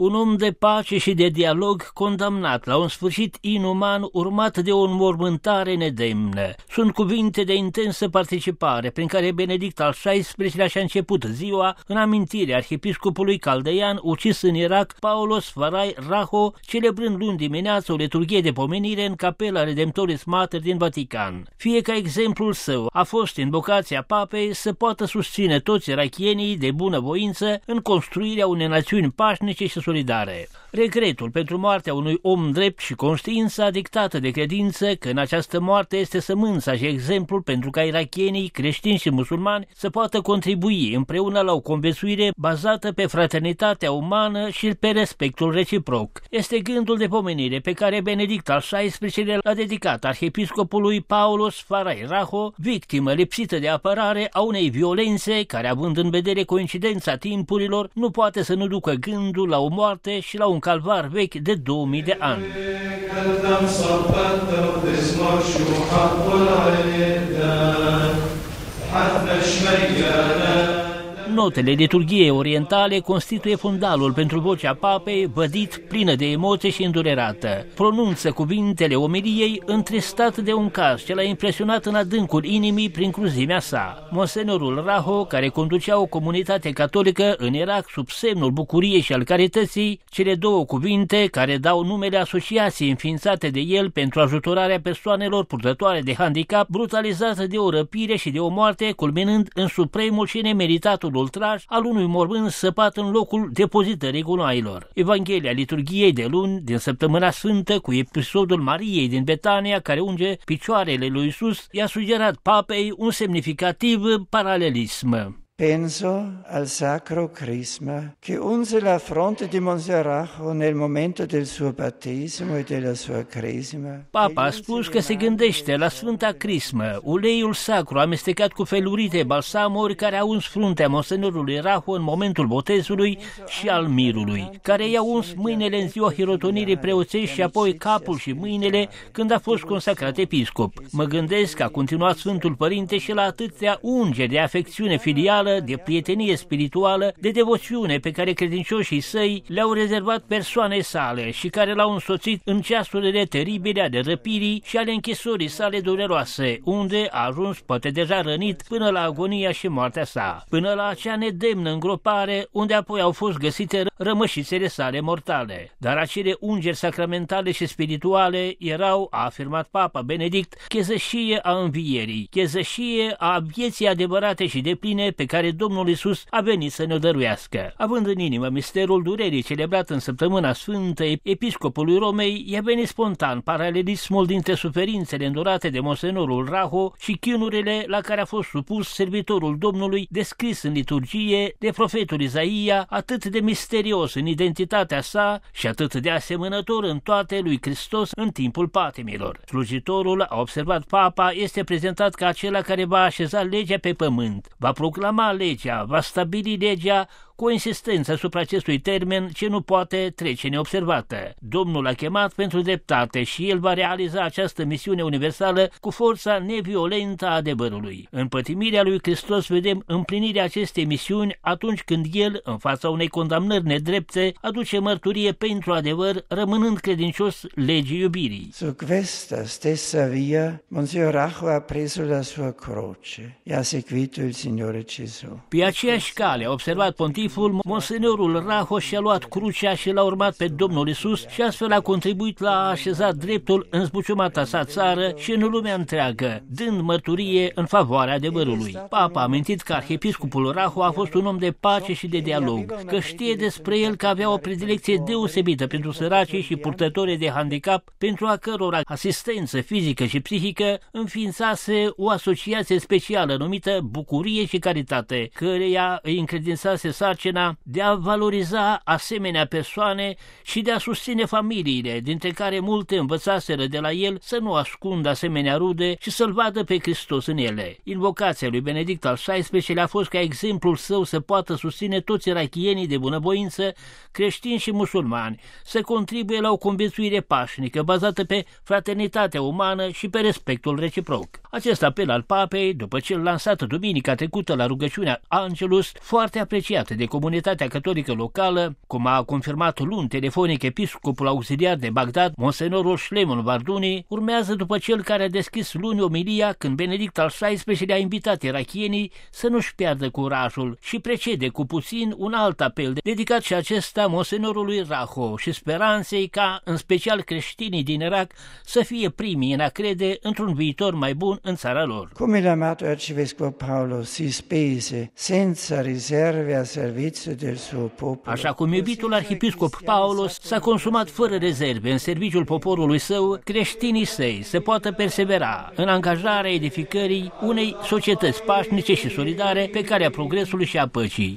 un om de pace și de dialog condamnat la un sfârșit inuman urmat de o înmormântare nedemnă. Sunt cuvinte de intensă participare prin care Benedict al XVI-lea și-a început ziua în amintirea arhiepiscopului caldeian ucis în Irak, Paulos Farai Raho, celebrând luni dimineață o liturghie de pomenire în Capela Redemptoris Mater din Vatican. Fie ca exemplul său a fost invocația papei să poată susține toți irakienii de bună voință în construirea unei națiuni pașnice și solidare. Regretul pentru moartea unui om drept și conștiința dictată de credință că în această moarte este sămânța și exemplul pentru ca irakienii, creștini și musulmani să poată contribui împreună la o conviețuire bazată pe fraternitatea umană și pe respectul reciproc. Este gândul de pomenire pe care Benedict al XVI-lea l-a dedicat arhiepiscopului Paulos Farai Raho, victimă lipsită de apărare a unei violențe care, având în vedere coincidența timpurilor, nu poate să nu ducă gândul la o moarte și la un calvar vechi de 2000 de ani. Notele liturghiei orientale constituie fundalul pentru vocea papei, vădit, plină de emoție și îndurerată. Pronunță cuvintele omiliei întristat de un caz ce l-a impresionat în adâncul inimii prin cruzimea sa. Monsenorul Raho, care conducea o comunitate catolică în Irak sub semnul bucuriei și al carității, cele două cuvinte care dau numele asociației înființate de el pentru ajutorarea persoanelor purtătoare de handicap, brutalizate de o răpire și de o moarte, culminând în supremul și nemeritatul ultraj al unui mormânt săpat în locul depozitării gunoailor. Evanghelia liturghiei de luni din Săptămâna Sfântă, cu episodul Mariei din Betania care unge picioarele lui Iisus, i-a sugerat papei un semnificativ paralelism. Penso al Sacro Crisma che unse la fronte di Monsignor Raho nel momento del suo battesimo e della sua cresima. Papa a spus că se gândește la Sfânta Crismă, uleiul sacru amestecat cu felurite balsamuri care au uns fruntea monsenorului Raho în momentul botezului și al mirului, care i-au uns mâinile în ziua hirotonirii preoțești și apoi capul și mâinile când a fost consacrat episcop. Mă gândesc, a continuat Sfântul Părinte, și la atâtea ungeri de afecțiune filială, de prietenie spirituală, de devoțiune pe care credincioșii săi le-au rezervat persoanei sale și care l-au însoțit în ceasurile teribile ale răpirii și ale închisorii sale dureroase, unde a ajuns poate deja rănit până la agonia și moartea sa, până la acea nedemnă îngropare unde apoi au fost găsite rămășițele sale mortale. Dar acele ungeri sacramentale și spirituale erau, a afirmat Papa Benedict, chezășie a învierii, chezășie a vieții adevărate și depline pe care Domnul Iisus a venit să ne-o dăruiască. Având în inimă misterul durerii celebrat în Săptămâna Sfântă episcopului Romei, i-a venit spontan paralelismul dintre suferințele îndurate de monsenorul Raho și chinurile la care a fost supus servitorul Domnului, descris în liturgie de profetul Isaia, atât de misterios în identitatea sa și atât de asemănător în toate lui Hristos în timpul patimilor. Slujitorul, a observat Papa, este prezentat ca acela care va așeza legea pe pământ, va proclama legea, va stabili legea, cu o insistență asupra acestui termen ce nu poate trece neobservată. Domnul a chemat pentru dreptate și el va realiza această misiune universală cu forța neviolentă a adevărului. În pătimirea lui Hristos vedem împlinirea acestei misiuni atunci când el, în fața unei condamnări nedrepte, aduce mărturie pentru adevăr, rămânând credincios legii iubirii. Su questa stessa via, Monsignor Raho a preso la sua croce e a seguito il Signore Gesù. Pe aceeași cale, a observat pontiful, monsenorul Raho și-a luat crucea și l-a urmat pe Domnul Iisus și astfel a contribuit la a așeza dreptul în zbuciumata sa țară și în lumea întreagă, dând mărturie în favoarea adevărului. Papa a amintit că arhiepiscopul Raho a fost un om de pace și de dialog, că știe despre el că avea o predilecție deosebită pentru săracii și purtătorii de handicap, pentru a cărora asistență fizică și psihică înființase o asociație specială numită Bucurie și Caritate, căreia îi încredințase sarcina de a valoriza asemenea persoane și de a susține familiile, dintre care multe învățaseră de la el să nu ascundă asemenea rude și să-l vadă pe Hristos în ele. Invocația lui Benedict al XVI-lea a fost ca exemplul său să poată susține toți irakienii de bunăvoință, creștini și musulmani, să contribuie la o conviețuire pașnică bazată pe fraternitatea umană și pe respectul reciproc. Acest apel al papei, după ce l-a lansat duminica trecută la rugăciunea Angelus, foarte apreciat de de comunitatea catolică locală, cum a confirmat luni telefonic episcopul auxiliar de Bagdad, monsenorul Shlemon Barduni, urmează după cel care a deschis luni omilia când Benedict al XVI-lea a invitat irachienii să nu-și piardă curajul și precede cu puțin un alt apel dedicat și acesta monsenorului Raho și speranței ca, în special creștinii din Irak, să fie primii în a crede într-un viitor mai bun în țara lor. Come l'amato arcivescovo Paolo si spese senza riserve a servizio del suo popolo. Așa cum iubitul arhiepiscop Paolo s-a consumat fără rezerve în serviciul poporului său, creștinii săi se poată persevera în angajarea edificării unei societăți pașnice și solidare pe calea progresului și a păcii.